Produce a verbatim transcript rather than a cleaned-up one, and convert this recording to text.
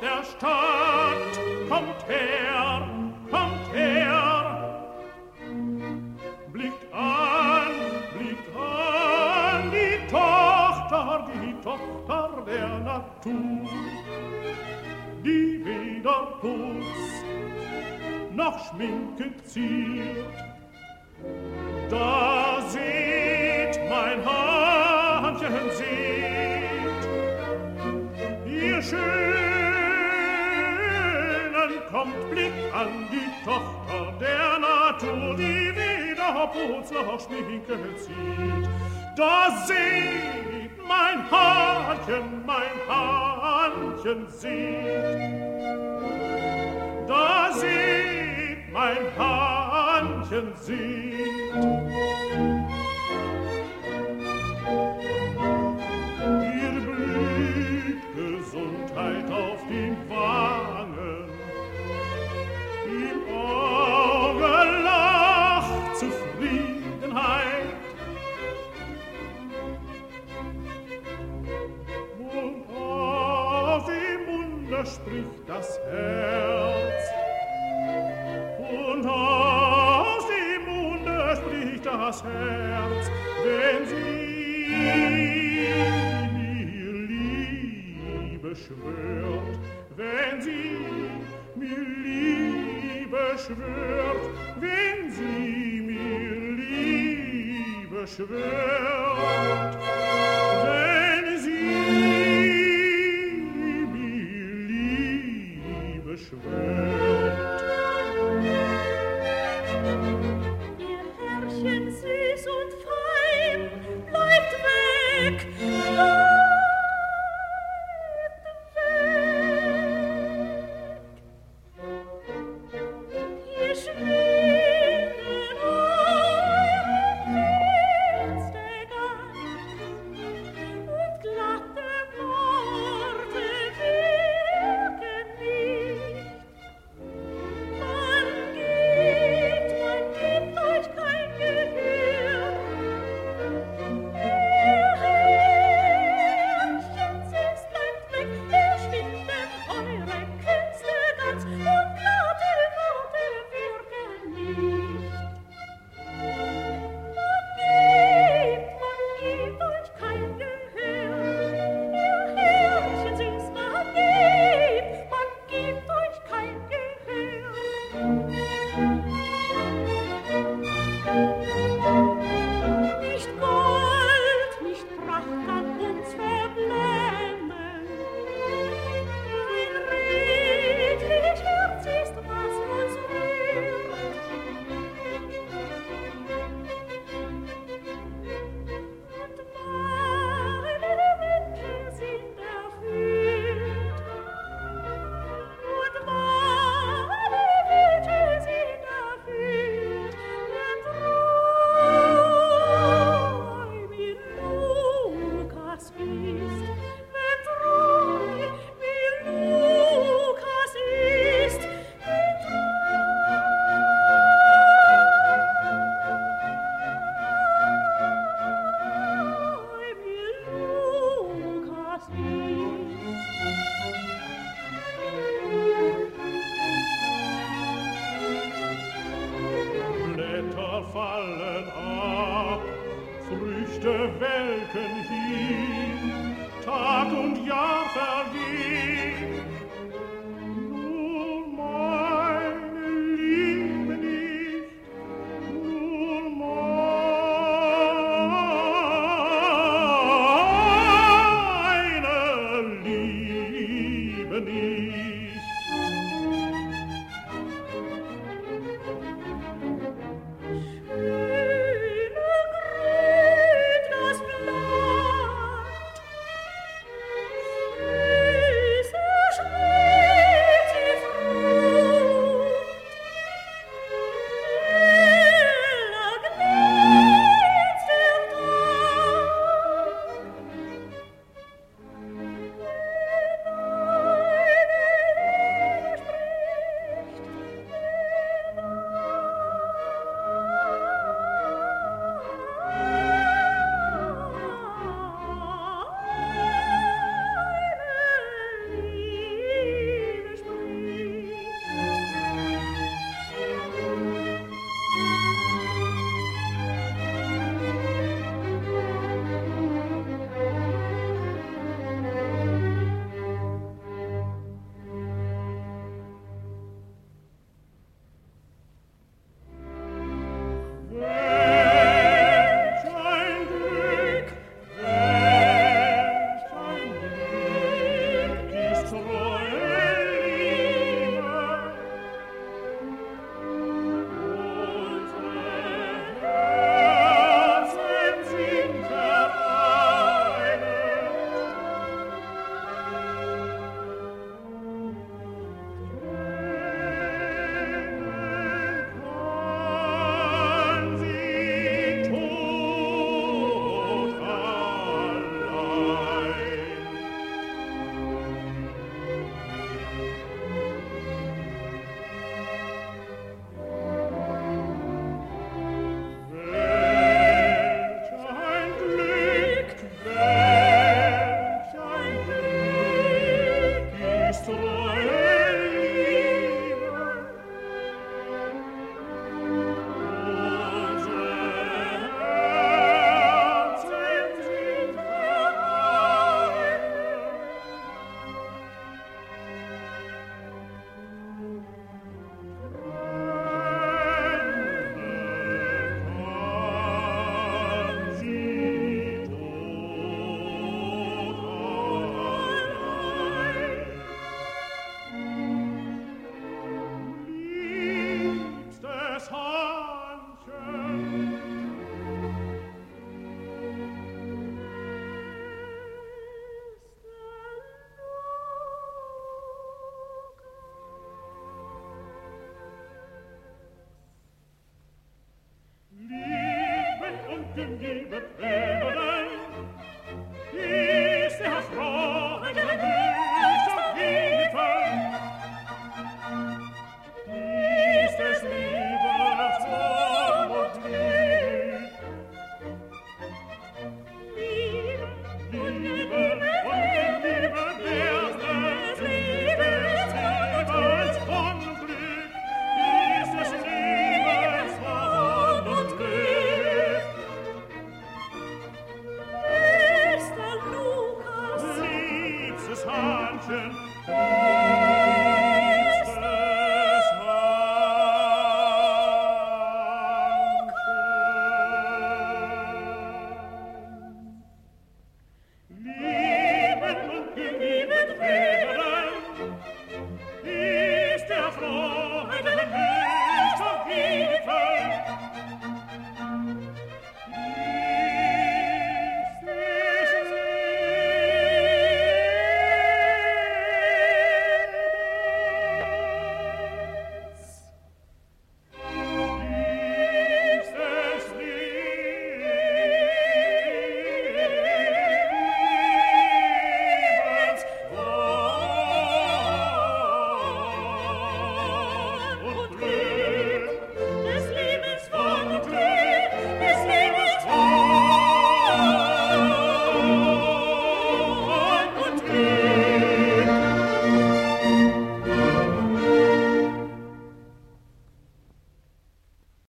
der Stadt, kommt her, kommt her. Blickt an, blickt an, die Tochter, die Tochter der Natur, die weder Putz noch Schminke ziert. Da seht, mein Handchen, seht, ihr Schönen kommt, blickt an, die Tochter der Natur, die weder Putz noch Schminke zieht. Da seht, mein Handchen, mein Handchen, seht, da seht, mein Handchen, seht. Ihr blüht Gesundheit auf den Wangen, im Auge lacht Zufriedenheit. Und aus dem Munde spricht das Herz, und aus dem Munde spricht das Herz, wenn sie mir Liebe schwört, wenn sie mir Liebe schwört, wenn sie mir Liebe schwört, wenn sie mir Liebe schwört. Ihr Herrchen süß und fein, bleibt weg, bleibt weg. Ihr schwingen eure Pilze ganz, und glatte Worte wirken nicht. Man gibt, man gibt euch kein Gehör. Ihr Herrchen süß bleibt weg, ihr schwinden eure Künste ganz, und glatte Worte wirken nicht. Man gibt, man gibt euch kein Gehör. Ihr Herrchen süß, man gibt, man gibt euch kein Gehör. Nicht Gold, nicht Pracht kann uns verblenden. Ein redlich Herz ist, was uns rührt. Und meine Wünsche sind erfüllt. Und meine Wünsche sind erfüllt. Wenn treu wie Lukas ist, wenn treu wie Lukas ist, wenn treu wie Lukas Blätter fallen ab, Früchte welken hin, Tag und Jahr vergehen. Nur meine Liebe nicht, nur meine Liebe nicht.